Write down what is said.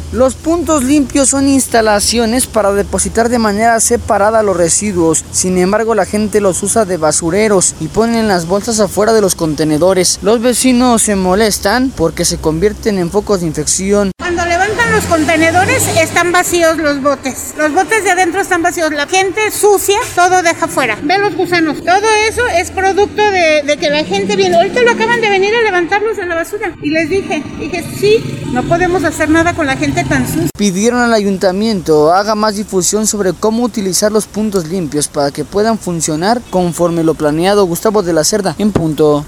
Los puntos limpios son instalaciones para depositar de manera separada los residuos. Sin embargo, la gente los usa de basureros y ponen las bolsas afuera de los contenedores. Los vecinos se molestan porque se convierten en focos de infección. Cuando levantan los contenedores están vacíos los botes. Los botes de adentro están vacíos. La gente sucia todo deja fuera. Ve los gusanos. Todo eso es producto de que la gente viene. Ahorita lo acaban de venir a levantarlos de la basura. Y les dije, sí, no podemos hacer nada con la gente tan sucia. Pidieron al ayuntamiento haga más difusión sobre cómo utilizar los puntos limpios para que puedan funcionar conforme lo planeado. Gustavo de la Cerda, en punto.